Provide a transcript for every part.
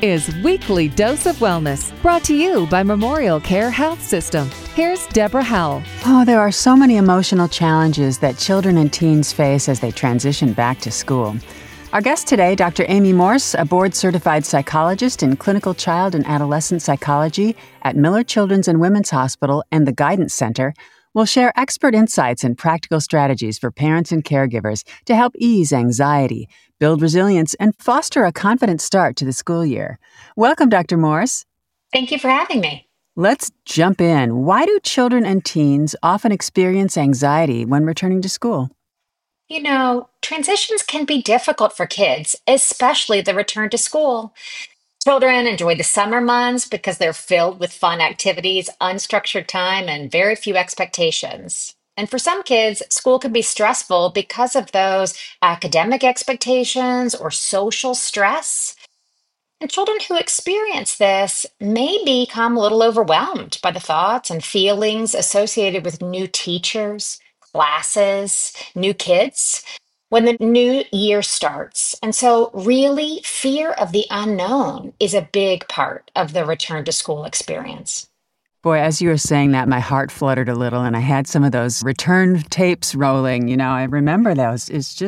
is Weekly Dose of Wellness, brought to you by Memorial Care Health System. Here's Deborah Howell. Oh, there are so many emotional challenges that children and teens face as they transition back to school. Our guest today, Dr. Amy Morse, a board-certified psychologist in clinical child and adolescent psychology at Miller Children's and Women's Hospital and the Guidance Center, will share expert insights and practical strategies for parents and caregivers to help ease anxiety, build resilience, and foster a confident start to the school year. Welcome, Dr. Morse. Thank you for having me. Let's jump in. Why do children and teens often experience anxiety when returning to school? You know, transitions can be difficult for kids, especially the return to school. Children enjoy the summer months because they're filled with fun activities, unstructured time, and very few expectations. And for some kids, school can be stressful because of those academic expectations or social stress. And children who experience this may become a little overwhelmed by the thoughts and feelings associated with new teachers, classes, new kids when the new year starts. And so, really, fear of the unknown is a big part of the return to school experience. Boy, as you were saying that, my heart fluttered a little, and I had some of those return tapes rolling. You know, I remember those.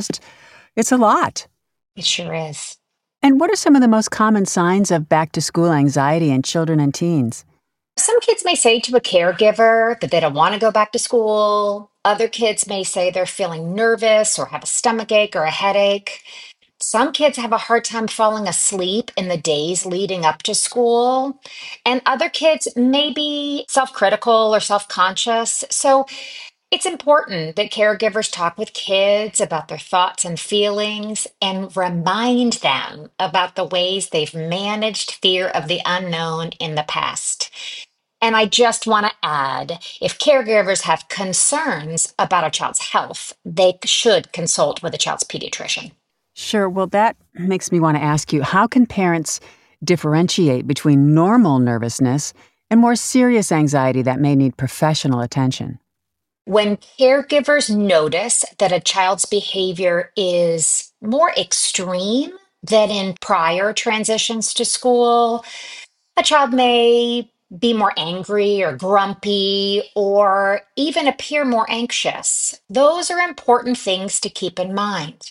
It's a lot. It sure is. And what are some of the most common signs of back-to-school anxiety in children and teens? Some kids may say to a caregiver that they don't want to go back to school. Other kids may say they're feeling nervous or have a stomach ache or a headache. Some kids have a hard time falling asleep in the days leading up to school. And other kids may be self-critical or self-conscious. So it's important that caregivers talk with kids about their thoughts and feelings and remind them about the ways they've managed fear of the unknown in the past. And I just want to add, if caregivers have concerns about a child's health, they should consult with a child's pediatrician. Sure. Well, that makes me want to ask you, how can parents differentiate between normal nervousness and more serious anxiety that may need professional attention? When caregivers notice that a child's behavior is more extreme than in prior transitions to school, a child may be more angry or grumpy or even appear more anxious. Those are important things to keep in mind.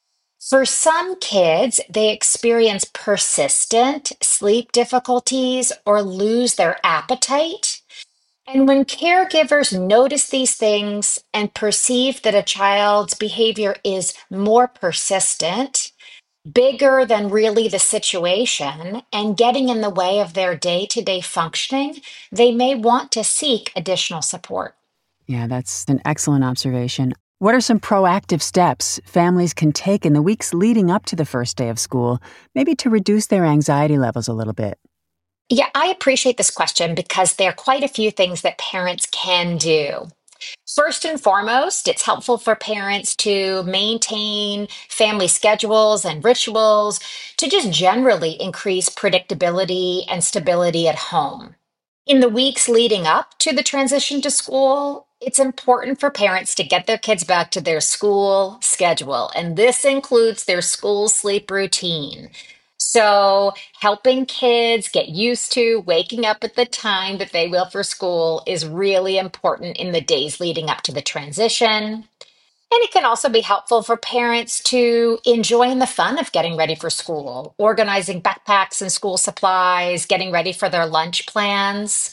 For some kids, they experience persistent sleep difficulties or lose their appetite. And when caregivers notice these things and perceive that a child's behavior is more persistent, bigger than really the situation, and getting in the way of their day-to-day functioning, they may want to seek additional support. Yeah, that's an excellent observation. What are some proactive steps families can take in the weeks leading up to the first day of school, maybe to reduce their anxiety levels a little bit? Yeah, I appreciate this question because there are quite a few things that parents can do. First and foremost, it's helpful for parents to maintain family schedules and rituals to just generally increase predictability and stability at home. In the weeks leading up to the transition to school, it's important for parents to get their kids back to their school schedule, and this includes their school sleep routine. So, helping kids get used to waking up at the time that they will for school is really important in the days leading up to the transition. And it can also be helpful for parents to enjoy the fun of getting ready for school, organizing backpacks and school supplies, getting ready for their lunch plans.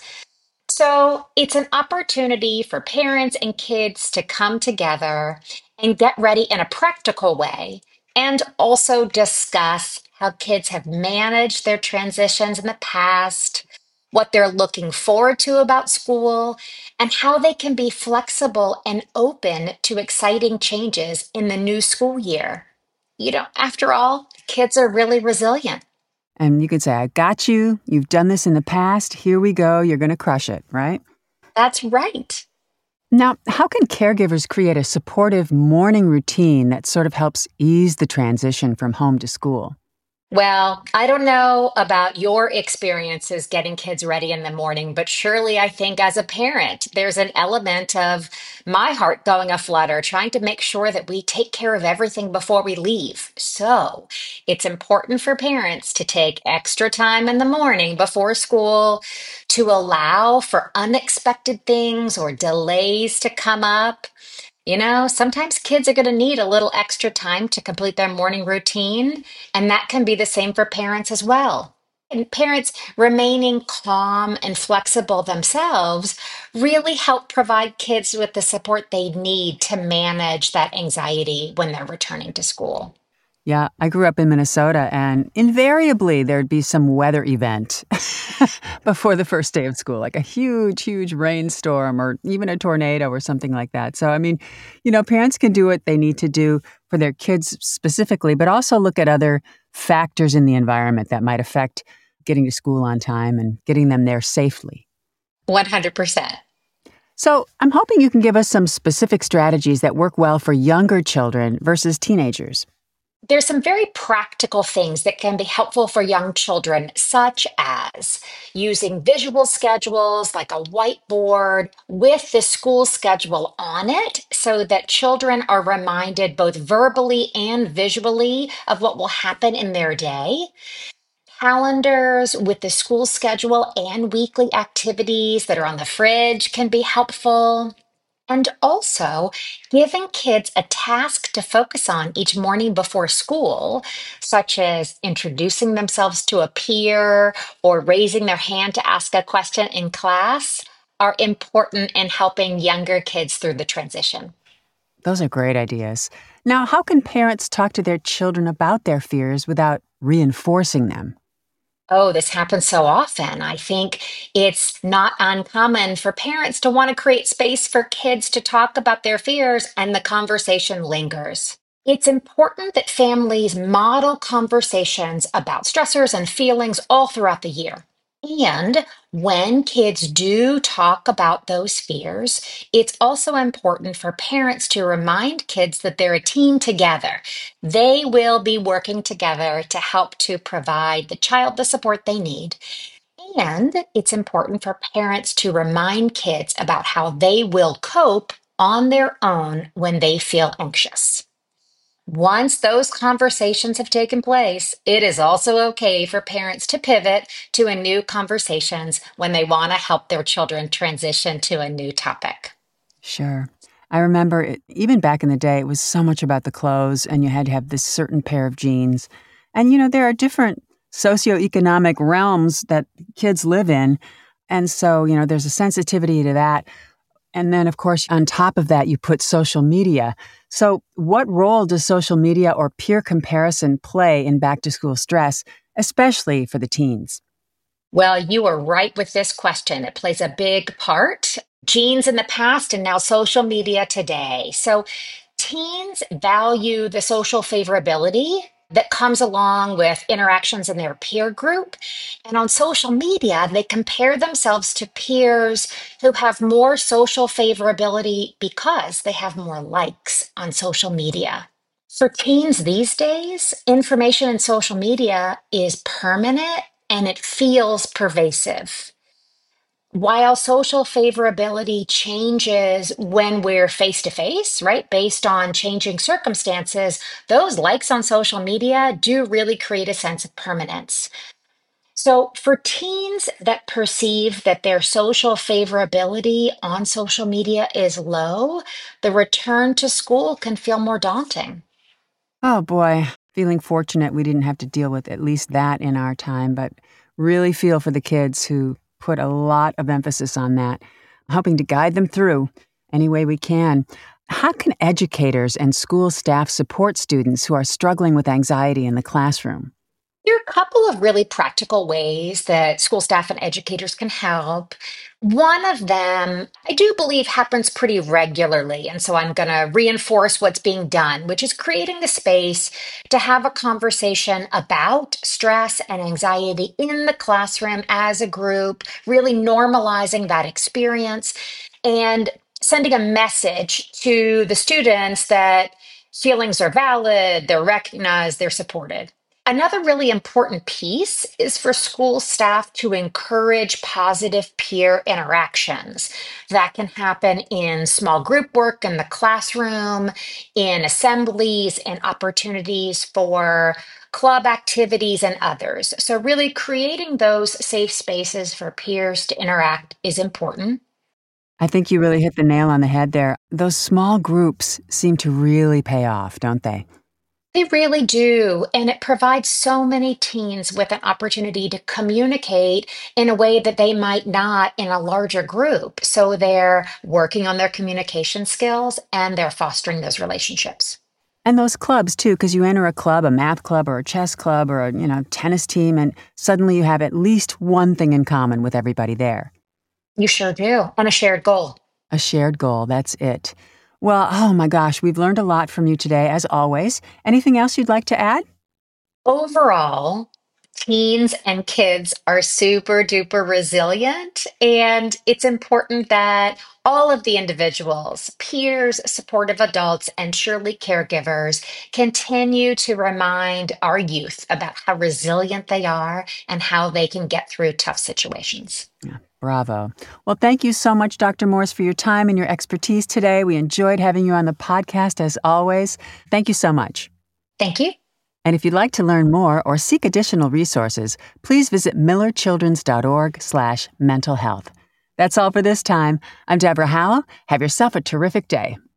So, it's an opportunity for parents and kids to come together and get ready in a practical way and also discuss how kids have managed their transitions in the past, what they're looking forward to about school, and how they can be flexible and open to exciting changes in the new school year. You know, after all, kids are really resilient. And you could say, I got you. You've done this in the past. Here we go. You're going to crush it, right? That's right. Now, how can caregivers create a supportive morning routine that sort of helps ease the transition from home to school? Well, I don't know about your experiences getting kids ready in the morning, but surely I think as a parent, there's an element of my heart going aflutter, trying to make sure that we take care of everything before we leave. So it's important for parents to take extra time in the morning before school to allow for unexpected things or delays to come up. Sometimes kids are going to need a little extra time to complete their morning routine, and that can be the same for parents as well. And parents remaining calm and flexible themselves really help provide kids with the support they need to manage that anxiety when they're returning to school. Yeah, I grew up in Minnesota, and invariably there'd be some weather event before the first day of school, like a huge, huge rainstorm or even a tornado or something like that. So, I mean, parents can do what they need to do for their kids specifically, but also look at other factors in the environment that might affect getting to school on time and getting them there safely. 100%. So, I'm hoping you can give us some specific strategies that work well for younger children versus teenagers. There's some very practical things that can be helpful for young children, such as using visual schedules like a whiteboard with the school schedule on it so that children are reminded both verbally and visually of what will happen in their day. Calendars with the school schedule and weekly activities that are on the fridge can be helpful. And also, giving kids a task to focus on each morning before school, such as introducing themselves to a peer or raising their hand to ask a question in class, are important in helping younger kids through the transition. Those are great ideas. Now, how can parents talk to their children about their fears without reinforcing them? Oh, this happens so often. I think it's not uncommon for parents to want to create space for kids to talk about their fears and the conversation lingers. It's important that families model conversations about stressors and feelings all throughout the year. And when kids do talk about those fears, it's also important for parents to remind kids that they're a team together. They will be working together to help to provide the child the support they need. And it's important for parents to remind kids about how they will cope on their own when they feel anxious. Once those conversations have taken place, it is also okay for parents to pivot to a new conversations when they want to help their children transition to a new topic. Sure. I remember even back in the day, it was so much about the clothes, and you had to have this certain pair of jeans. And, there are different socioeconomic realms that kids live in. And so, there's a sensitivity to that. And then, of course, on top of that, you put social media. So, what role does social media or peer comparison play in back to school stress, especially for the teens? Well, you are right with this question. It plays a big part. Genes in the past and now social media today. So teens value the social favorability that comes along with interactions in their peer group. And on social media, they compare themselves to peers who have more social favorability because they have more likes on social media. For teens these days, information in social media is permanent and it feels pervasive. While social favorability changes when we're face to face, right, based on changing circumstances, those likes on social media do really create a sense of permanence. So, for teens that perceive that their social favorability on social media is low, the return to school can feel more daunting. Oh boy, feeling fortunate we didn't have to deal with at least that in our time, but really feel for the kids who put a lot of emphasis on that, hoping to guide them through any way we can. How can educators and school staff support students who are struggling with anxiety in the classroom? There are a couple of really practical ways that school staff and educators can help. One of them, I do believe, happens pretty regularly. And so I'm going to reinforce what's being done, which is creating the space to have a conversation about stress and anxiety in the classroom as a group, really normalizing that experience and sending a message to the students that feelings are valid, they're recognized, they're supported. Another really important piece is for school staff to encourage positive peer interactions. That can happen in small group work in the classroom, in assemblies, and opportunities for club activities and others. So, really creating those safe spaces for peers to interact is important. I think you really hit the nail on the head there. Those small groups seem to really pay off, don't they? They really do. And it provides so many teens with an opportunity to communicate in a way that they might not in a larger group. So they're working on their communication skills and they're fostering those relationships. And those clubs, too, because you enter a club, a math club or a chess club or a, tennis team, and suddenly you have at least one thing in common with everybody there. You sure do. And a shared goal. A shared goal, that's it. Well, oh my gosh, we've learned a lot from you today, as always. Anything else you'd like to add? Overall, teens and kids are super duper resilient, and it's important that all of the individuals, peers, supportive adults, and surely caregivers continue to remind our youth about how resilient they are and how they can get through tough situations. Yeah, bravo. Well, thank you so much, Dr. Morse, for your time and your expertise today. We enjoyed having you on the podcast, as always. Thank you so much. Thank you. And if you'd like to learn more or seek additional resources, please visit millerchildrens.org/mental health. That's all for this time. I'm Deborah Howell. Have yourself a terrific day.